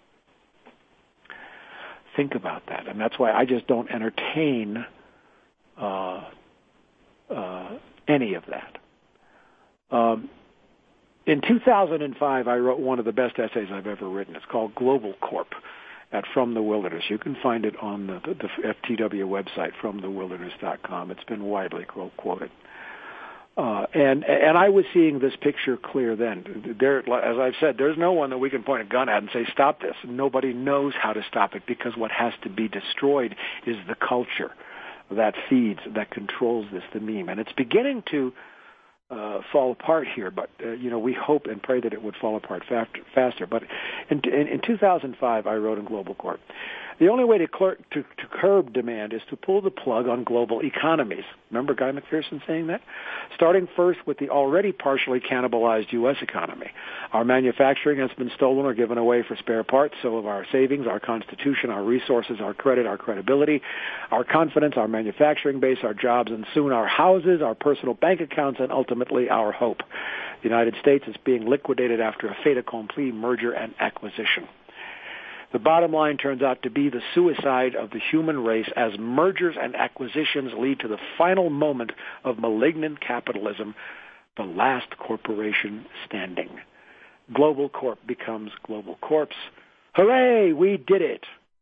Think about that. And that's why I just don't entertain uh, uh, any of that. Um, in two thousand five, I wrote one of the best essays I've ever written. It's called Global Corp at From the Wilderness. You can find it on the, the, the F T W website, from the wilderness dot com. It's been widely quoted. Uh, and and I was seeing this picture clear then. There, as I've said, there's no one that we can point a gun at and say, stop this. Nobody knows how to stop it, because what has to be destroyed is the culture that feeds, that controls this, the meme. And it's beginning to uh, fall apart here, but, uh, you know, we hope and pray that it would fall apart faster. But in, in, in two thousand five, I wrote in Global Corp, the only way to, cler- to, to curb demand is to pull the plug on global economies. Remember Guy McPherson saying that? Starting first with the already partially cannibalized U S economy. Our manufacturing has been stolen or given away for spare parts, so have our savings, our constitution, our resources, our credit, our credibility, our confidence, our manufacturing base, our jobs, and soon our houses, our personal bank accounts, and ultimately our hope. The United States is being liquidated after a fait accompli merger and acquisition. The bottom line turns out to be the suicide of the human race as mergers and acquisitions lead to the final moment of malignant capitalism, the last corporation standing. Global Corp becomes Global Corps. Hooray, we did it!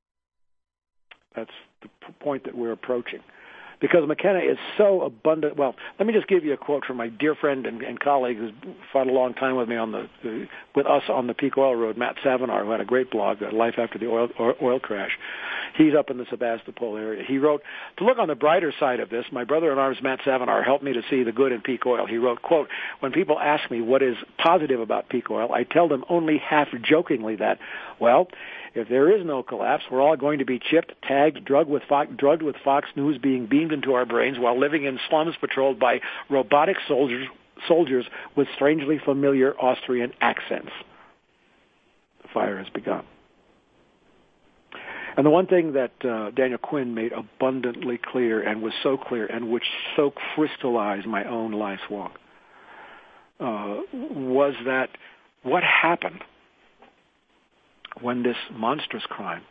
That's the point that we're approaching. Because McKenna is so abundant. Well, let me just give you a quote from my dear friend and, and colleague who's fought a long time with me on the, the with us on the Peak Oil Road, Matt Savinar, who had a great blog, Life After the Oil, oil Crash. He's up in the Sebastopol area. He wrote, to look on the brighter side of this, my brother-in-arms, Matt Savinar, helped me to see the good in peak oil. He wrote, quote, when people ask me what is positive about peak oil, I tell them only half-jokingly that, well, if there is no collapse, we're all going to be chipped, tagged, drugged with, Fox, drugged with Fox News being beamed into our brains while living in slums patrolled by robotic soldiers, soldiers with strangely familiar Austrian accents. The fire has begun. And the one thing that uh, Daniel Quinn made abundantly clear, and was so clear, and which so crystallized my own life's walk, uh, was that what happened when this monstrous crime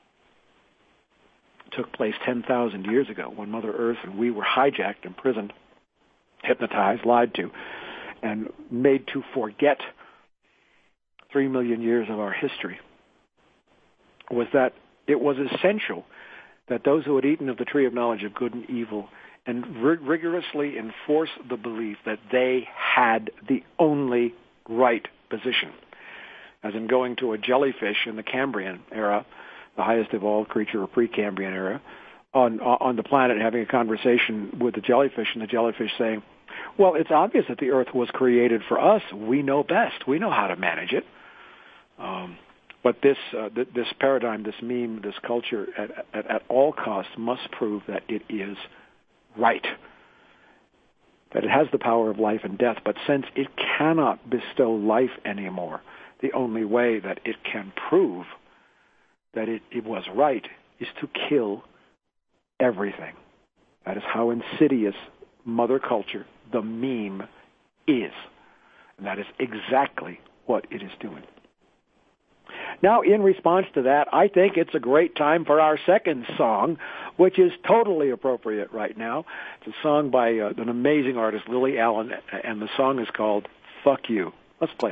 took place ten thousand years ago, when Mother Earth and we were hijacked, imprisoned, hypnotized, lied to, and made to forget three million years of our history, was that it was essential that those who had eaten of the tree of knowledge of good and evil and rig- rigorously enforce the belief that they had the only right position, as in going to a jellyfish in the Cambrian era, the highest evolved creature of pre-Cambrian era, on on the planet, and having a conversation with the jellyfish, and the jellyfish saying, well, it's obvious that the Earth was created for us. We know best. We know how to manage it. Um, but this uh, th- this paradigm, this meme, this culture, at, at, at all costs must prove that it is right, that it has the power of life and death. But since it cannot bestow life anymore, the only way that it can prove that it, it was right is to kill everything. That is how insidious mother culture, the meme, is. And that is exactly what it is doing. Now, in response to that, I think it's a great time for our second song, which is totally appropriate right now. It's a song by uh, an amazing artist, Lily Allen, and the song is called Fuck You. Let's play it.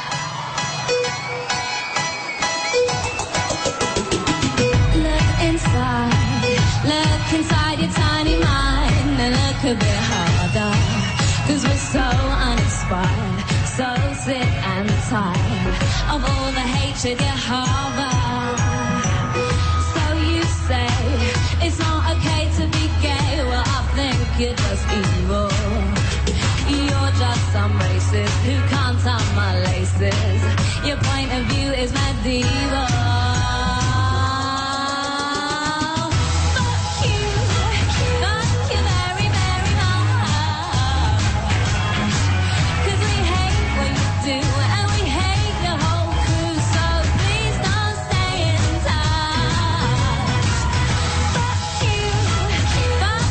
Look inside, look inside your tiny mind, and look a bit harder, 'cause we're so uninspired, so sick and tired of all the hatred you harbor. So you say it's not okay to be gay, well I think you're just evil. You're just some racist who can't tie my laces. Your point of view is medieval. Fuck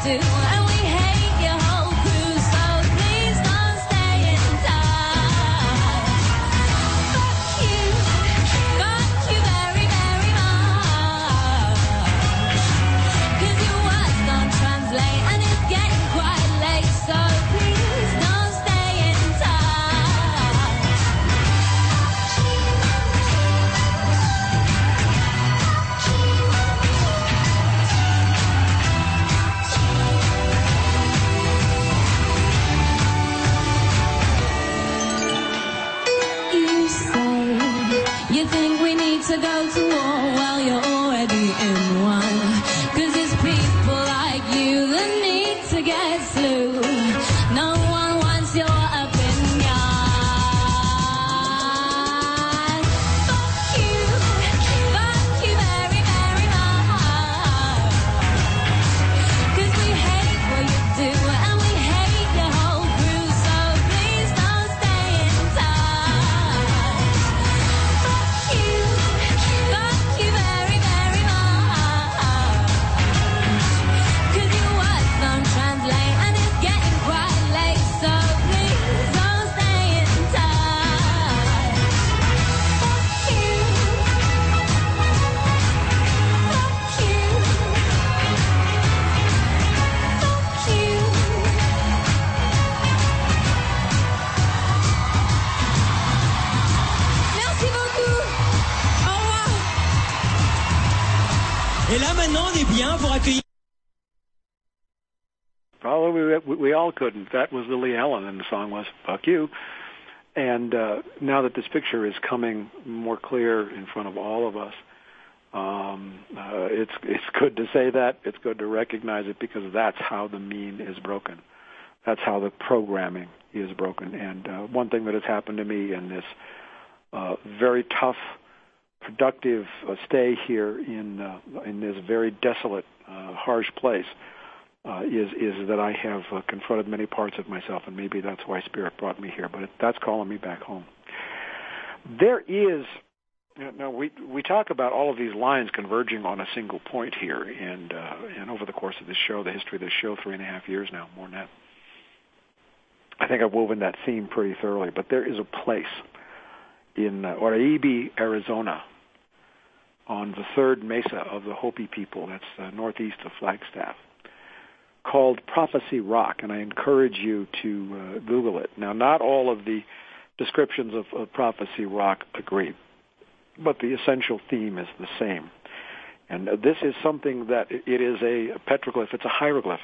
do, and we hate your whole crew, so please don't stay in touch. Fuck you, fuck you very, very much. Cause your words don't translate, and it's getting quite late, so please don't stay in touch. You say you think we need to go to war, well you're already in one. Cause it's people like you that need to get slew. No one wants your opinion. Fuck you, fuck you very, very much. Cause we hate what you do, and we hate your whole crew, so please don't stay in touch. Fuck you, fuck you very, very much. Cause your words don't translate, and it's getting quite late, so please don't stay in touch. Fuck you, fuck you, fuck you. Merci beaucoup. Au revoir. Et là, maintenant, on est bien pour accueillir... Although we, we, we all couldn't. That was Lily Allen, and the song was "Fuck You." And uh, now that this picture is coming more clear in front of all of us, um, uh, it's it's good to say that. It's good to recognize it, because that's how the mean is broken. That's how the programming is broken. And uh, one thing that has happened to me in this uh, very tough, productive uh, stay here in uh, in this very desolate, uh, harsh place. Uh, is is that I have uh, confronted many parts of myself, and maybe that's why Spirit brought me here. But it, that's calling me back home. There is, you know, we we talk about all of these lines converging on a single point here, and uh, and over the course of this show, the history of this show, three and a half years now, more than that. I think I've woven that theme pretty thoroughly. But there is a place in uh, Oraibi, Arizona, on the third mesa of the Hopi people. That's uh, northeast of Flagstaff, called Prophecy Rock, and I encourage you to uh, Google it. Now, not all of the descriptions of, of Prophecy Rock agree, but the essential theme is the same. And uh, this is something that it is a petroglyph. It's a hieroglyph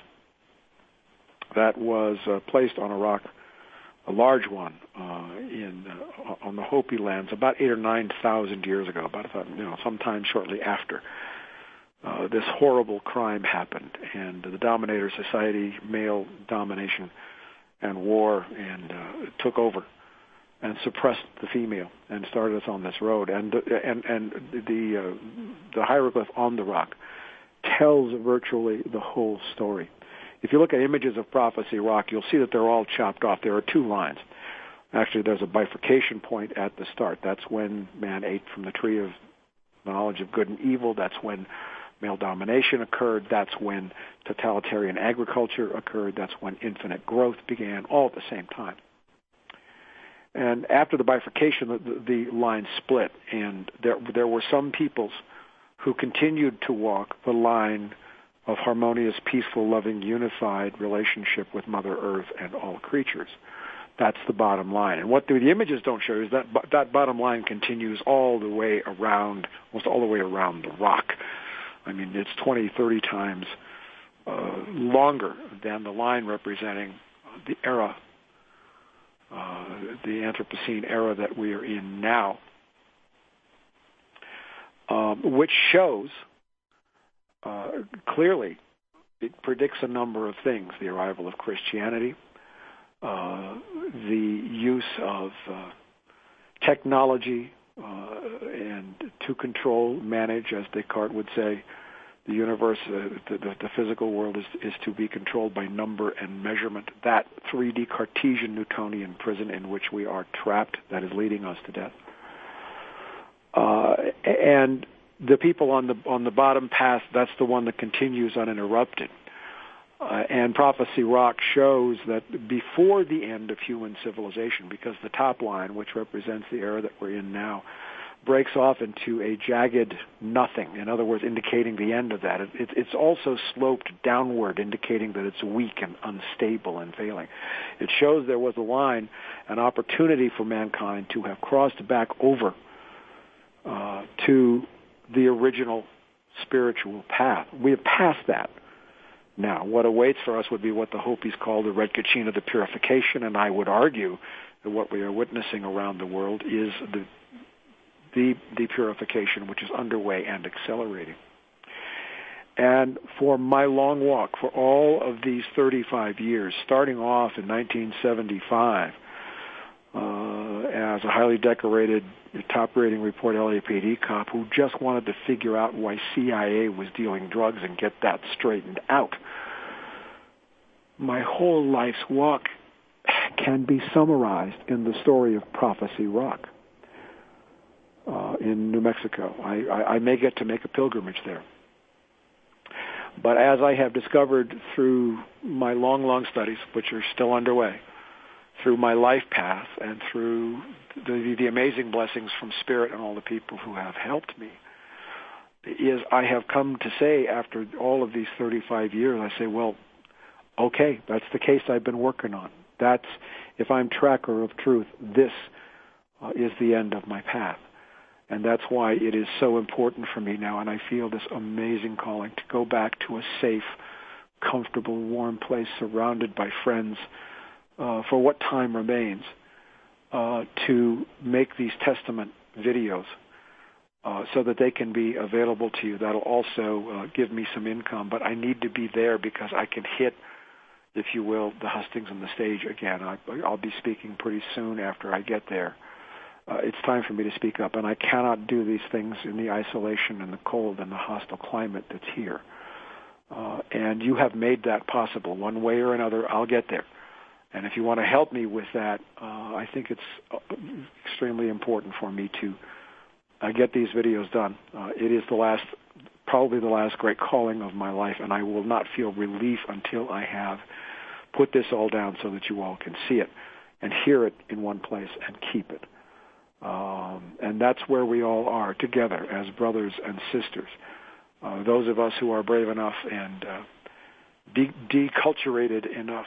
that was uh, placed on a rock, a large one, uh, in uh, on the Hopi lands about eight or nine thousand years ago. About you know, sometime shortly after Uh, this horrible crime happened, and the dominator society, male domination and war, and uh, took over and suppressed the female and started us on this road. And and and the uh, the hieroglyph on the rock tells virtually the whole story. If you look at images of Prophecy Rock, you'll see that they're all chopped off. There are two lines. Actually, there's a bifurcation point at the start. That's when man ate from the tree of knowledge of good and evil. That's when male domination occurred. That's when totalitarian agriculture occurred. That's when infinite growth began, all at the same time. And after the bifurcation, the, the line split, and there, there were some peoples who continued to walk the line of harmonious, peaceful, loving, unified relationship with Mother Earth and all creatures. That's the bottom line. And what the, the images don't show is that that bottom line continues all the way around, almost all the way around the rock. I mean, it's twenty, thirty times uh, longer than the line representing the era, uh, the Anthropocene era that we are in now, um, which shows uh, clearly, it predicts a number of things: the arrival of Christianity, uh, the use of uh, technology, Uh, and to control, manage, as Descartes would say, the universe, uh, the, the, the physical world is, is to be controlled by number and measurement. That three D Cartesian Newtonian prison in which we are trapped, that is leading us to death. Uh, and the people on the on the bottom path, that's the one that continues uninterrupted. Uh, and Prophecy Rock shows that before the end of human civilization, because the top line, which represents the era that we're in now, breaks off into a jagged nothing, in other words, indicating the end of that. It, it, it's also sloped downward, indicating that it's weak and unstable and failing. It shows there was a line, an opportunity for mankind to have crossed back over uh, to the original spiritual path. We have passed that. Now, what awaits for us would be what the Hopis call the Red Kachina, the purification, and I would argue that what we are witnessing around the world is the the, the purification which is underway and accelerating. And for my long walk, for all of these thirty-five years, starting off in nineteen seventy-five uh, as a highly decorated top-rating report L A P D cop who just wanted to figure out why C I A was dealing drugs and get that straightened out. My whole life's walk can be summarized in the story of Prophecy Rock uh, in New Mexico. I, I, I may get to make a pilgrimage there. But as I have discovered through my long, long studies, which are still underway, through my life path and through the, the amazing blessings from Spirit and all the people who have helped me, is I have come to say after all of these thirty-five years, I say, well, okay, that's the case I've been working on. That's, if I'm tracker of truth, this uh, is the end of my path. And that's why it is so important for me now, and I feel this amazing calling to go back to a safe, comfortable, warm place surrounded by friends uh, for what time remains, uh, to make these testament videos uh, so that they can be available to you. That'll also uh, give me some income, but I need to be there because I can hit, if you will, the hustings on the stage again. I, I'll be speaking pretty soon after I get there. Uh, it's time for me to speak up, and I cannot do these things in the isolation and the cold and the hostile climate that's here. Uh, and you have made that possible. One way or another, I'll get there. And if you want to help me with that, uh, I think it's uh, extremely important for me to uh, get these videos done. Uh, it is the last, probably the last great calling of my life, and I will not feel relief until I have put this all down so that you all can see it and hear it in one place and keep it. Um, and that's where we all are together as brothers and sisters. Uh, those of us who are brave enough and uh, de- deculturated enough,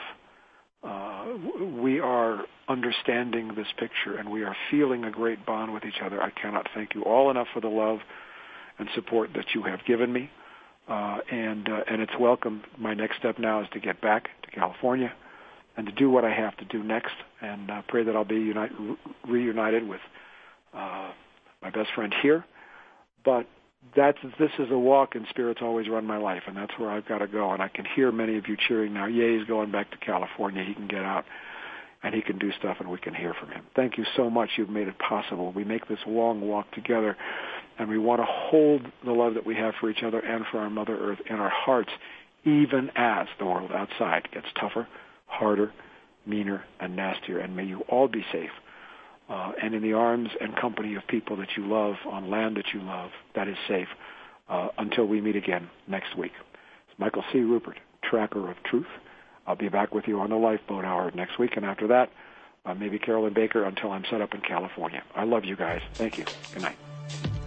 uh, we are understanding this picture and we are feeling a great bond with each other. I cannot thank you all enough for the love and support that you have given me. Uh, and uh, and it's welcome. My next step now is to get back to California and to do what I have to do next, and uh, pray that I'll be unite, re- reunited with uh, my best friend here. But that's, this is a walk, and Spirit's always run my life, and that's where I've got to go. And I can hear many of you cheering now. Yay, he's going back to California. He can get out, and he can do stuff, and we can hear from him. Thank you so much. You've made it possible. We make this long walk together, and we want to hold the love that we have for each other and for our Mother Earth in our hearts, even as the world outside gets tougher, harder, meaner, and nastier. And may you all be safe uh, and in the arms and company of people that you love, on land that you love, that is safe, uh, until we meet again next week. It's Michael C. Ruppert, Tracker of Truth. I'll be back with you on the Lifeboat Hour next week, and after that, uh, maybe Carolyn Baker until I'm set up in California. I love you guys. Thank you. Good night.